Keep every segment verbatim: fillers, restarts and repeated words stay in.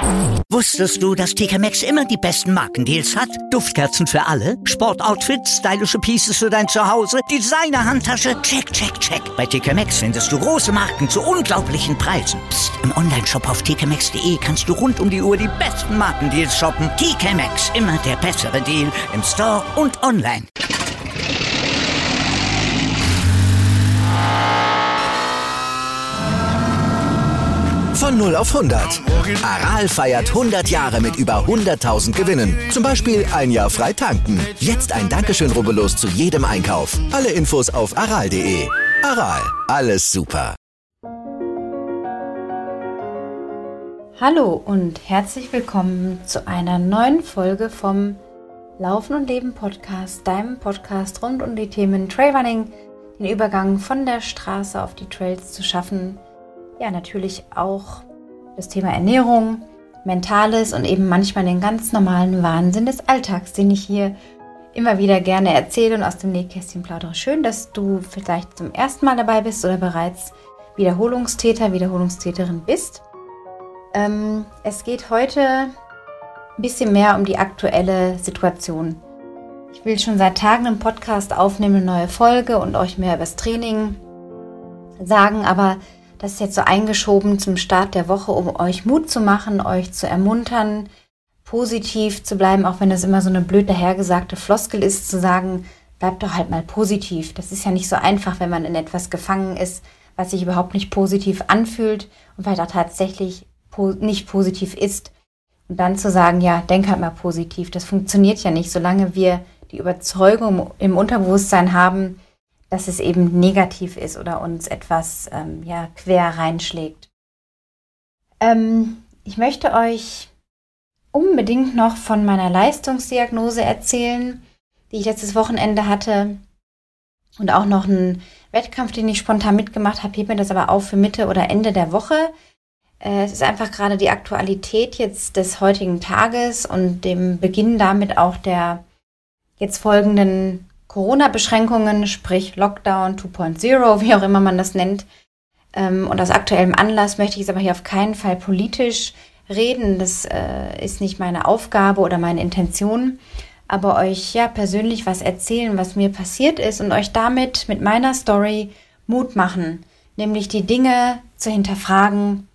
Wusstest du, dass T K Maxx immer die besten Markendeals hat? Duftkerzen für alle, Sportoutfits, stylische Pieces für dein Zuhause, Designer-Handtasche, check, check, check. Bei T K Maxx findest du große Marken zu unglaublichen Preisen. Psst. Im Onlineshop auf t k maxx punkt d e kannst du rund um die Uhr die besten Markendeals shoppen. T K Maxx, immer der bessere Deal im Store und online. Von null auf hundert. Aral feiert hundert Jahre mit über hunderttausend Gewinnen. Zum Beispiel ein Jahr frei tanken. Jetzt ein Dankeschön, rubbellos zu jedem Einkauf. Alle Infos auf aral punkt de. Aral, alles super. Hallo und herzlich willkommen zu einer neuen Folge vom Laufen und Leben Podcast, deinem Podcast rund um die Themen Trailrunning, den Übergang von der Straße auf die Trails zu schaffen. Ja, natürlich auch das Thema Ernährung, Mentales und eben manchmal den ganz normalen Wahnsinn des Alltags, den ich hier immer wieder gerne erzähle und aus dem Nähkästchen plaudere. Schön, dass du vielleicht zum ersten Mal dabei bist oder bereits Wiederholungstäter, Wiederholungstäterin bist. Ähm, es geht heute ein bisschen mehr um die aktuelle Situation. Ich will schon seit Tagen einen Podcast aufnehmen, eine neue Folge und euch mehr über das Training sagen, aber das ist jetzt so eingeschoben zum Start der Woche, um euch Mut zu machen, euch zu ermuntern, positiv zu bleiben, auch wenn das immer so eine blöd dahergesagte Floskel ist, zu sagen, bleibt doch halt mal positiv. Das ist ja nicht so einfach, wenn man in etwas gefangen ist, was sich überhaupt nicht positiv anfühlt und vielleicht auch tatsächlich po- nicht positiv ist. Und dann zu sagen, ja, denk halt mal positiv. Das funktioniert ja nicht, solange wir die Überzeugung im Unterbewusstsein haben, dass es eben negativ ist oder uns etwas ähm, ja, quer reinschlägt. Ähm, ich möchte euch unbedingt noch von meiner Leistungsdiagnose erzählen, die ich letztes Wochenende hatte und auch noch einen Wettkampf, den ich spontan mitgemacht habe. Heb mir das aber auf für Mitte oder Ende der Woche. Äh, es ist einfach gerade die Aktualität jetzt des heutigen Tages und dem Beginn damit auch der jetzt folgenden Corona-Beschränkungen, sprich Lockdown zwei Punkt null, wie auch immer man das nennt. Und aus aktuellem Anlass möchte ich jetzt aber hier auf keinen Fall politisch reden. Das äh, ist nicht meine Aufgabe oder meine Intention. Aber euch ja persönlich was erzählen, was mir passiert ist und euch damit mit meiner Story Mut machen. Nämlich die Dinge zu hinterfragen,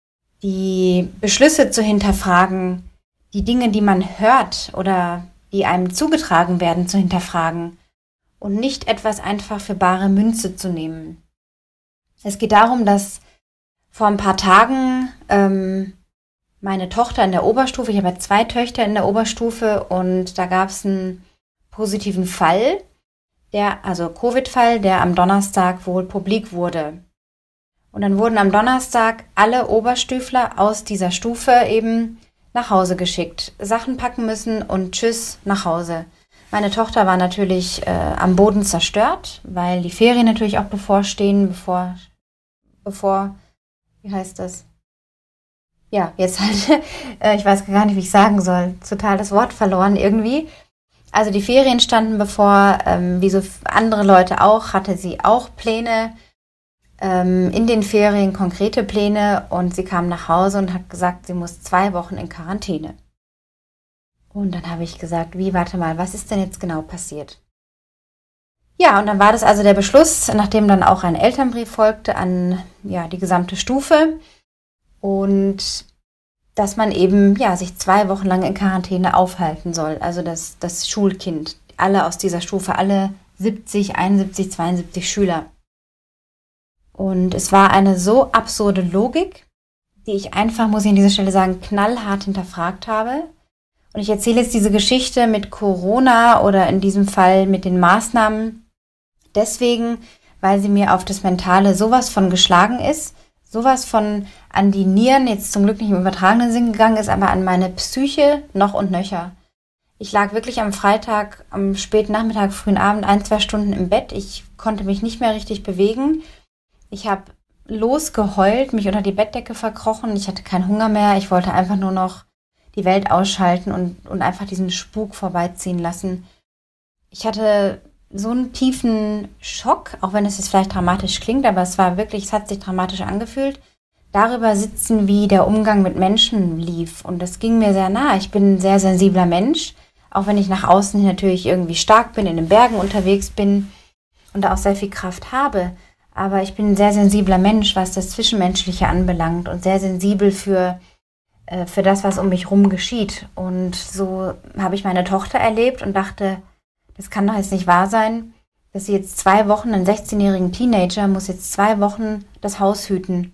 die Beschlüsse zu hinterfragen, die Dinge, die man hört oder die einem zugetragen werden, zu hinterfragen und nicht etwas einfach für bare Münze zu nehmen. Es geht darum, dass vor ein paar Tagen ähm, meine Tochter in der Oberstufe, ich habe ja zwei Töchter in der Oberstufe und da gab es einen positiven Fall, der, also Covid-Fall, der am Donnerstag wohl publik wurde. Und dann wurden am Donnerstag alle Oberstufler aus dieser Stufe eben nach Hause geschickt, Sachen packen müssen und tschüss, nach Hause. Meine Tochter war natürlich äh, am Boden zerstört, weil die Ferien natürlich auch bevorstehen, bevor, bevor, wie heißt das? Ja, jetzt halt, äh, ich weiß gar nicht, wie ich sagen soll, total das Wort verloren irgendwie. Also die Ferien standen bevor, ähm, wie so andere Leute auch, hatte sie auch Pläne, ähm, in den Ferien konkrete Pläne und sie kam nach Hause und hat gesagt, sie muss zwei Wochen in Quarantäne. Und dann habe ich gesagt, wie, warte mal, was ist denn jetzt genau passiert? Ja, und dann war das also der Beschluss, nachdem dann auch ein Elternbrief folgte an ja die gesamte Stufe und dass man eben ja sich zwei Wochen lang in Quarantäne aufhalten soll. Also das, das Schulkind, alle aus dieser Stufe, alle siebzig, einundsiebzig, zweiundsiebzig Schüler. Und es war eine so absurde Logik, die ich einfach, muss ich an dieser Stelle sagen, knallhart hinterfragt habe. Und ich erzähle jetzt diese Geschichte mit Corona oder in diesem Fall mit den Maßnahmen deswegen, weil sie mir auf das Mentale sowas von geschlagen ist, sowas von an die Nieren, jetzt zum Glück nicht im übertragenen Sinn gegangen ist, aber an meine Psyche noch und nöcher. Ich lag wirklich am Freitag, am späten Nachmittag, frühen Abend, ein, zwei Stunden im Bett. Ich konnte mich nicht mehr richtig bewegen. Ich habe losgeheult, mich unter die Bettdecke verkrochen. Ich hatte keinen Hunger mehr. Ich wollte einfach nur noch die Welt ausschalten und, und einfach diesen Spuk vorbeiziehen lassen. Ich hatte so einen tiefen Schock, auch wenn es jetzt vielleicht dramatisch klingt, aber es war wirklich, es hat sich dramatisch angefühlt, darüber sitzen, wie der Umgang mit Menschen lief. Und das ging mir sehr nah. Ich bin ein sehr sensibler Mensch, auch wenn ich nach außen natürlich irgendwie stark bin, in den Bergen unterwegs bin und da auch sehr viel Kraft habe. Aber ich bin ein sehr sensibler Mensch, was das Zwischenmenschliche anbelangt und sehr sensibel für, äh, für das, was um mich herum geschieht. Und so habe ich meine Tochter erlebt und dachte, das kann doch jetzt nicht wahr sein, dass sie jetzt zwei Wochen, einen sechzehnjährigen Teenager, muss jetzt zwei Wochen das Haus hüten.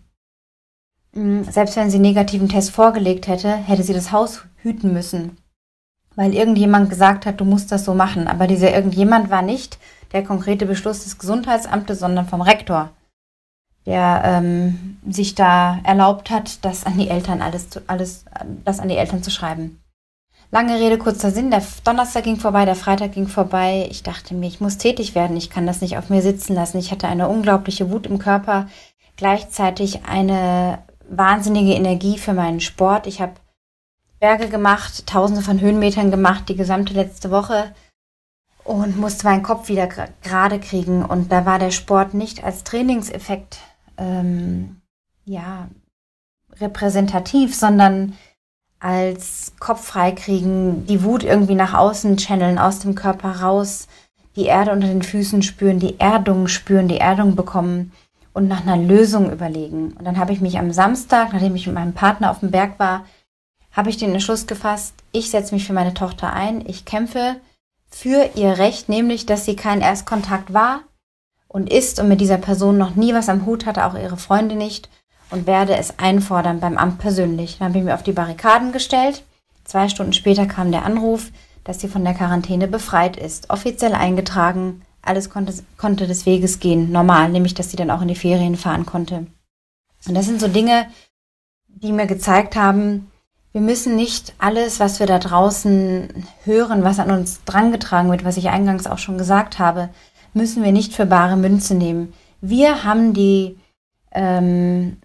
Selbst wenn sie einen negativen Test vorgelegt hätte, hätte sie das Haus hüten müssen. Weil irgendjemand gesagt hat, du musst das so machen. Aber dieser irgendjemand war nicht der konkrete Beschluss des Gesundheitsamtes, sondern vom Rektor, der ähm, sich da erlaubt hat, das an die Eltern alles, zu, alles, das an die Eltern zu schreiben. Lange Rede, kurzer Sinn. Der Donnerstag ging vorbei, der Freitag ging vorbei. Ich dachte mir, ich muss tätig werden. Ich kann das nicht auf mir sitzen lassen. Ich hatte eine unglaubliche Wut im Körper, gleichzeitig eine wahnsinnige Energie für meinen Sport. Ich habe Berge gemacht, tausende von Höhenmetern gemacht, die gesamte letzte Woche und musste meinen Kopf wieder gerade kriegen. Und da war der Sport nicht als Trainingseffekt ähm, ja, repräsentativ, sondern als Kopf freikriegen, die Wut irgendwie nach außen channeln, aus dem Körper raus, die Erde unter den Füßen spüren, die Erdung spüren, die Erdung bekommen und nach einer Lösung überlegen. Und dann habe ich mich am Samstag, nachdem ich mit meinem Partner auf dem Berg war, habe ich den Entschluss gefasst, ich setze mich für meine Tochter ein, ich kämpfe für ihr Recht, nämlich, dass sie kein Erstkontakt war und ist und mit dieser Person noch nie was am Hut hatte, auch ihre Freunde nicht, und werde es einfordern beim Amt persönlich. Dann habe ich mich auf die Barrikaden gestellt. Zwei Stunden später kam der Anruf, dass sie von der Quarantäne befreit ist, offiziell eingetragen. Alles konnte, konnte des Weges gehen, normal, nämlich, dass sie dann auch in die Ferien fahren konnte. Und das sind so Dinge, die mir gezeigt haben, wir müssen nicht alles, was wir da draußen hören, was an uns drangetragen wird, was ich eingangs auch schon gesagt habe, müssen wir nicht für bare Münze nehmen. Wir haben die, ähm,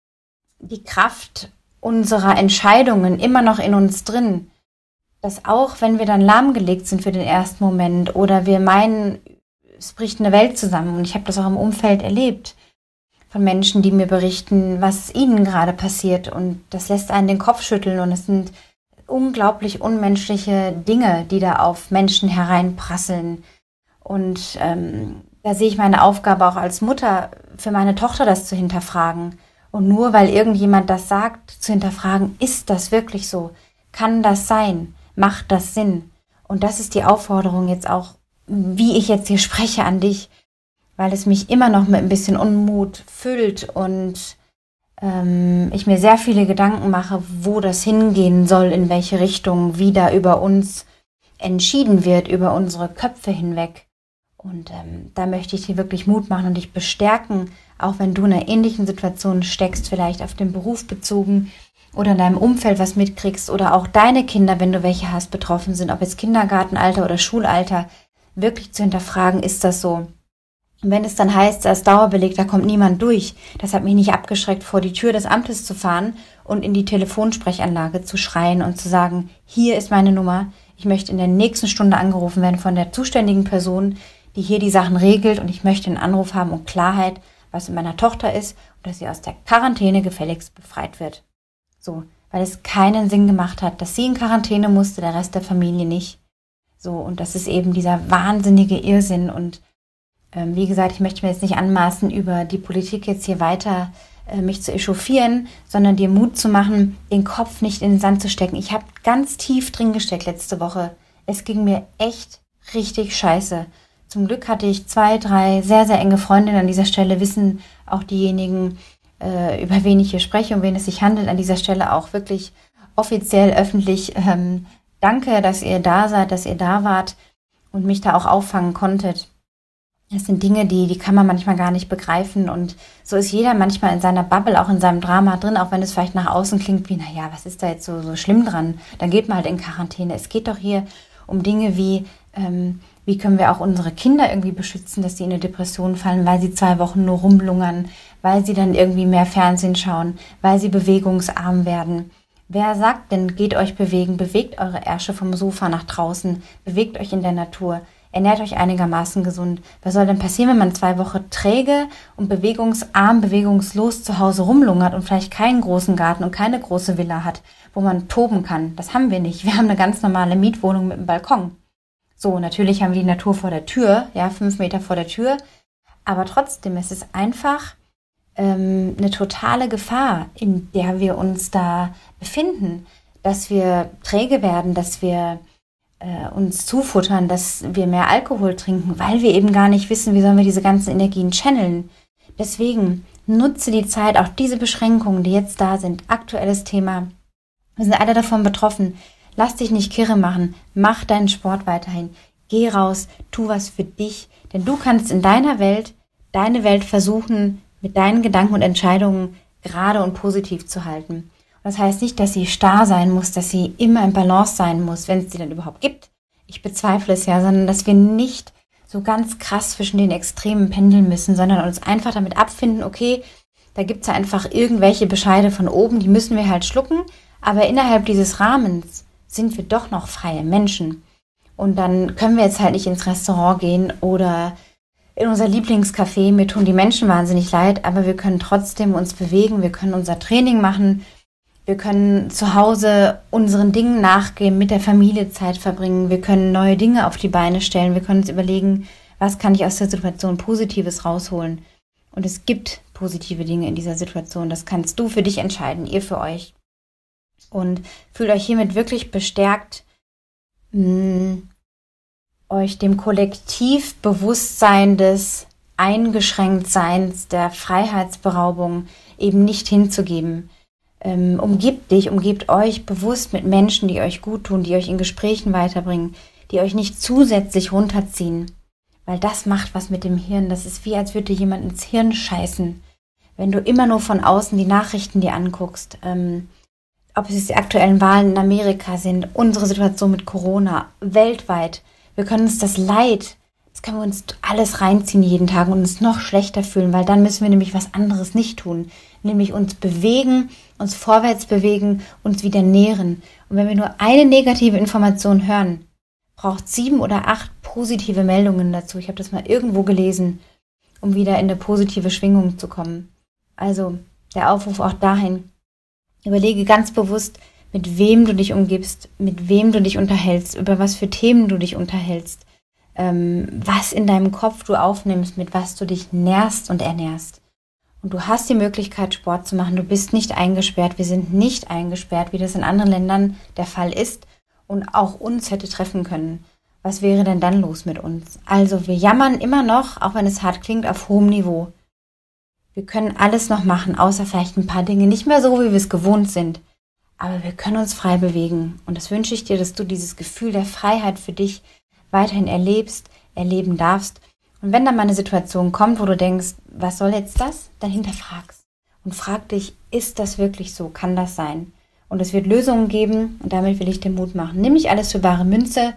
die Kraft unserer Entscheidungen immer noch in uns drin, dass auch wenn wir dann lahmgelegt sind für den ersten Moment oder wir meinen, es bricht eine Welt zusammen, und ich habe das auch im Umfeld erlebt, von Menschen, die mir berichten, was ihnen gerade passiert, und das lässt einen den Kopf schütteln, und es sind unglaublich unmenschliche Dinge, die da auf Menschen hereinprasseln. Und ähm, da sehe ich meine Aufgabe auch als Mutter, für meine Tochter das zu hinterfragen. Und nur weil irgendjemand das sagt, zu hinterfragen, ist das wirklich so? Kann das sein? Macht das Sinn? Und das ist die Aufforderung jetzt auch, wie ich jetzt hier spreche, an dich, weil es mich immer noch mit ein bisschen Unmut füllt und ähm, ich mir sehr viele Gedanken mache, wo das hingehen soll, in welche Richtung, wie da über uns entschieden wird, über unsere Köpfe hinweg. Und ähm, da möchte ich dir wirklich Mut machen und dich bestärken, auch wenn du in einer ähnlichen Situation steckst, vielleicht auf den Beruf bezogen oder in deinem Umfeld was mitkriegst oder auch deine Kinder, wenn du welche hast, betroffen sind, ob jetzt Kindergartenalter oder Schulalter, wirklich zu hinterfragen, ist das so? Und wenn es dann heißt, als Dauerbeleg, da kommt niemand durch, das hat mich nicht abgeschreckt, vor die Tür des Amtes zu fahren und in die Telefonsprechanlage zu schreien und zu sagen, hier ist meine Nummer, ich möchte in der nächsten Stunde angerufen werden von der zuständigen Person, die hier die Sachen regelt, und ich möchte einen Anruf haben und Klarheit, was mit meiner Tochter ist und dass sie aus der Quarantäne gefälligst befreit wird. So, weil es keinen Sinn gemacht hat, dass sie in Quarantäne musste, der Rest der Familie nicht. So, und das ist eben dieser wahnsinnige Irrsinn. Und ähm, wie gesagt, ich möchte mir jetzt nicht anmaßen, über die Politik jetzt hier weiter äh, mich zu echauffieren, sondern dir Mut zu machen, den Kopf nicht in den Sand zu stecken. Ich habe ganz tief drin gesteckt letzte Woche. Es ging mir echt richtig scheiße. Zum Glück hatte ich zwei, drei sehr, sehr enge Freundinnen. An dieser Stelle wissen auch diejenigen, äh, über wen ich hier spreche, um wen es sich handelt, an dieser Stelle auch wirklich offiziell, öffentlich. Ähm, danke, dass ihr da seid, dass ihr da wart und mich da auch auffangen konntet. Das sind Dinge, die, die kann man manchmal gar nicht begreifen, und so ist jeder manchmal in seiner Bubble, auch in seinem Drama drin, auch wenn es vielleicht nach außen klingt wie, naja, was ist da jetzt so, so schlimm dran? Dann geht man halt in Quarantäne. Es geht doch hier um Dinge wie, ähm, wie können wir auch unsere Kinder irgendwie beschützen, dass sie in eine Depression fallen, weil sie zwei Wochen nur rumlungern, weil sie dann irgendwie mehr Fernsehen schauen, weil sie bewegungsarm werden. Wer sagt denn, geht euch bewegen, bewegt eure Ärsche vom Sofa nach draußen, bewegt euch in der Natur. ernährt euch einigermaßen gesund. Was soll denn passieren, wenn man zwei Wochen träge und bewegungsarm, bewegungslos zu Hause rumlungert und vielleicht keinen großen Garten und keine große Villa hat, wo man toben kann? Das haben wir nicht. Wir haben eine ganz normale Mietwohnung mit einem Balkon. So, natürlich haben wir die Natur vor der Tür, ja, fünf Meter vor der Tür. Aber trotzdem, es ist einfach ähm, eine totale Gefahr, in der wir uns da befinden, dass wir träge werden, dass wir äh, uns zufuttern, dass wir mehr Alkohol trinken, weil wir eben gar nicht wissen, wie sollen wir diese ganzen Energien channeln. Deswegen nutze die Zeit, auch diese Beschränkungen, die jetzt da sind, aktuelles Thema. Wir sind alle davon betroffen. Lass dich nicht kirre machen. Mach deinen Sport weiterhin. Geh raus, tu was für dich. Denn du kannst in deiner Welt, deine Welt versuchen, mit deinen Gedanken und Entscheidungen gerade und positiv zu halten. Das heißt nicht, dass sie starr sein muss, dass sie immer im Balance sein muss, wenn es sie denn überhaupt gibt. Ich bezweifle es ja, sondern dass wir nicht so ganz krass zwischen den Extremen pendeln müssen, sondern uns einfach damit abfinden, okay, da gibt es ja einfach irgendwelche Bescheide von oben, die müssen wir halt schlucken, aber innerhalb dieses Rahmens sind wir doch noch freie Menschen. Und dann können wir jetzt halt nicht ins Restaurant gehen oder in unser Lieblingscafé. Mir tun die Menschen wahnsinnig leid, aber wir können trotzdem uns bewegen, wir können unser Training machen, wir können zu Hause unseren Dingen nachgehen, mit der Familie Zeit verbringen, wir können neue Dinge auf die Beine stellen, wir können uns überlegen, was kann ich aus der Situation Positives rausholen. Und es gibt positive Dinge in dieser Situation, das kannst du für dich entscheiden, ihr für euch. Und fühlt euch hiermit wirklich bestärkt, mh, euch dem Kollektivbewusstsein des Eingeschränktseins, der Freiheitsberaubung eben nicht hinzugeben. Ähm, umgibt dich, umgebt euch bewusst mit Menschen, die euch gut tun, die euch in Gesprächen weiterbringen, die euch nicht zusätzlich runterziehen. Weil das macht was mit dem Hirn. Das ist wie, als würde dir jemand ins Hirn scheißen. Wenn du immer nur von außen die Nachrichten dir anguckst, ähm, ob es die aktuellen Wahlen in Amerika sind, unsere Situation mit Corona, weltweit. Wir können uns das Leid, das können wir uns alles reinziehen jeden Tag und uns noch schlechter fühlen, weil dann müssen wir nämlich was anderes nicht tun. Nämlich uns bewegen, uns vorwärts bewegen, uns wieder nähren. Und wenn wir nur eine negative Information hören, braucht sieben oder acht positive Meldungen dazu. Ich habe das mal irgendwo gelesen, um wieder in eine positive Schwingung zu kommen. Also der Aufruf auch dahin, überlege ganz bewusst, mit wem du dich umgibst, mit wem du dich unterhältst, über was für Themen du dich unterhältst, ähm, was in deinem Kopf du aufnimmst, mit was du dich nährst und ernährst. Und du hast die Möglichkeit, Sport zu machen. Du bist nicht eingesperrt. Wir sind nicht eingesperrt, wie das in anderen Ländern der Fall ist und auch uns hätte treffen können. Was wäre denn dann los mit uns? Also wir jammern immer noch, auch wenn es hart klingt, auf hohem Niveau. Wir können alles noch machen, außer vielleicht ein paar Dinge. Nicht mehr so, wie wir es gewohnt sind. Aber wir können uns frei bewegen. Und das wünsche ich dir, dass du dieses Gefühl der Freiheit für dich weiterhin erlebst, erleben darfst. Und wenn dann mal eine Situation kommt, wo du denkst, was soll jetzt das? Dann hinterfragst. Und frag dich, ist das wirklich so? Kann das sein? Und es wird Lösungen geben und damit will ich dir Mut machen. Nimm nicht alles für bare Münze.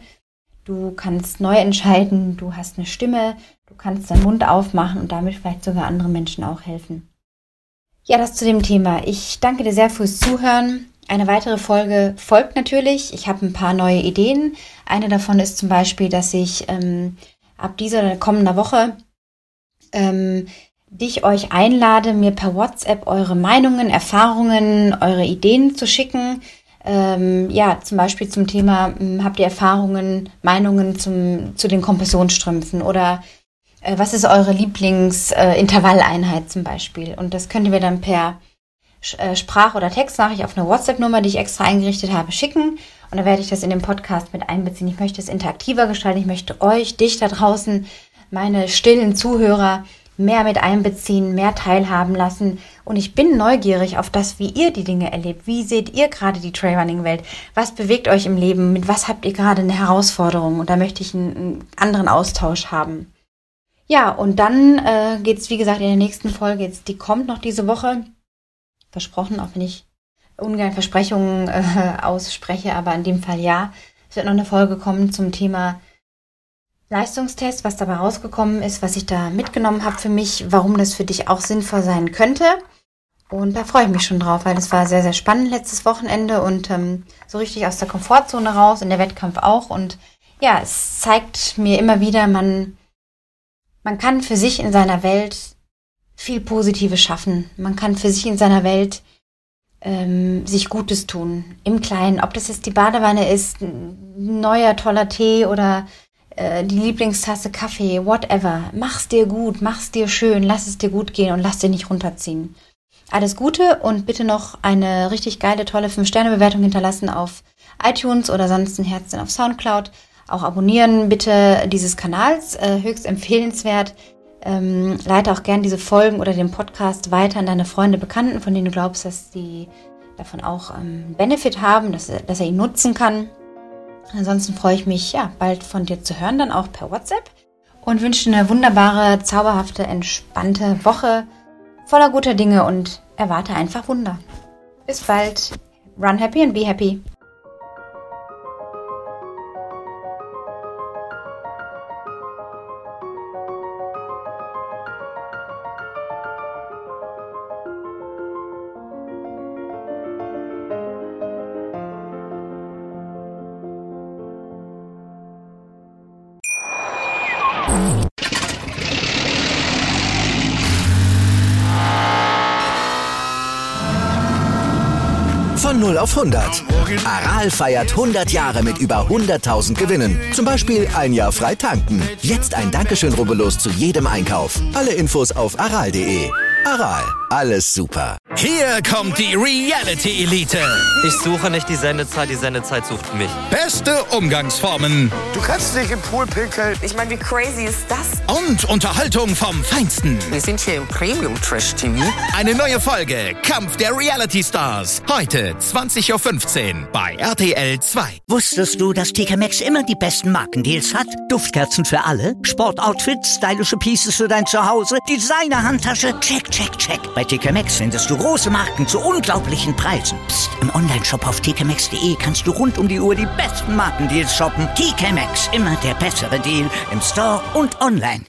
Du kannst neu entscheiden, du hast eine Stimme, du kannst deinen Mund aufmachen und damit vielleicht sogar anderen Menschen auch helfen. Ja, das zu dem Thema. Ich danke dir sehr fürs Zuhören. Eine weitere Folge folgt natürlich. Ich habe ein paar neue Ideen. Eine davon ist zum Beispiel, dass ich ähm, ab dieser oder kommender Woche ähm, dich euch einlade, mir per WhatsApp eure Meinungen, Erfahrungen, eure Ideen zu schicken. Ähm, ja, zum Beispiel zum Thema, ähm, habt ihr Erfahrungen, Meinungen zum, zu den Kompressionsstrümpfen oder äh, was ist eure Lieblingsintervalleinheit äh, zum Beispiel? Und das könnt ihr mir dann per äh, Sprach- oder Textnachricht auf eine WhatsApp-Nummer, die ich extra eingerichtet habe, schicken. Und dann werde ich das in den Podcast mit einbeziehen. Ich möchte es interaktiver gestalten. Ich möchte euch, dich da draußen, meine stillen Zuhörer mehr mit einbeziehen, mehr teilhaben lassen. Und ich bin neugierig auf das, wie ihr die Dinge erlebt. Wie seht ihr gerade die Trailrunning-Welt? Was bewegt euch im Leben? Mit was habt ihr gerade eine Herausforderung? Und da möchte ich einen, einen anderen Austausch haben. Ja, und dann äh, geht es, wie gesagt, in der nächsten Folge. Jetzt, die kommt noch diese Woche. Versprochen, auch wenn ich ungern Versprechungen äh, ausspreche, aber in dem Fall ja. Es wird noch eine Folge kommen zum Thema Leistungstest, was dabei rausgekommen ist, was ich da mitgenommen habe für mich, warum das für dich auch sinnvoll sein könnte. Und da freue ich mich schon drauf, weil das war sehr, sehr spannend letztes Wochenende und ähm, so richtig aus der Komfortzone raus und der Wettkampf auch. Und ja, es zeigt mir immer wieder, man, man kann für sich in seiner Welt viel Positives schaffen. Man kann für sich in seiner Welt ähm, sich Gutes tun. Im Kleinen. Ob das jetzt die Badewanne ist, ein neuer toller Tee oder äh, die Lieblingstasse Kaffee, whatever. Mach's dir gut, mach's dir schön, lass es dir gut gehen und lass dir nicht runterziehen. Alles Gute und bitte noch eine richtig geile, tolle fünf Sterne Bewertung hinterlassen auf iTunes oder sonst ein Herzchen auf Soundcloud. Auch abonnieren bitte dieses Kanals, äh, höchst empfehlenswert. Ähm, leite auch gern diese Folgen oder den Podcast weiter an deine Freunde, Bekannten, von denen du glaubst, dass die davon auch ähm, Benefit haben, dass, dass er ihn nutzen kann. Ansonsten freue ich mich, ja, bald von dir zu hören, dann auch per WhatsApp. Und wünsche dir eine wunderbare, zauberhafte, entspannte Woche voller guter Dinge und erwarte einfach Wunder. Bis bald. Run happy and be happy. Von null auf hundert. Aral feiert hundert Jahre mit über hunderttausend Gewinnen. Zum Beispiel ein Jahr frei tanken. Jetzt ein Dankeschön, rubbellos zu jedem Einkauf. Alle Infos auf aral punkt de. Aral, alles super. Hier kommt die Reality Elite. Ich suche nicht die Sendezeit, die Sendezeit sucht mich. Beste Umgangsformen. Du kannst nicht im Pool pinkeln. Ich meine, wie crazy ist das? Und Unterhaltung vom Feinsten. Wir sind hier im Premium-Trash-T V. Eine neue Folge Kampf der Reality Stars. Heute zwanzig Uhr fünfzehn bei R T L zwei. Wusstest du, dass T K Maxx immer die besten Markendeals hat? Duftkerzen für alle, Sportoutfits, stylische Pieces für dein Zuhause, Designer-Handtasche, check, check, check. Bei T K Maxx findest du große Marken zu unglaublichen Preisen. Psst. Im Onlineshop auf t k maxx punkt de kannst du rund um die Uhr die besten Markendeals shoppen. T K Maxx, immer der bessere Deal im Store und online.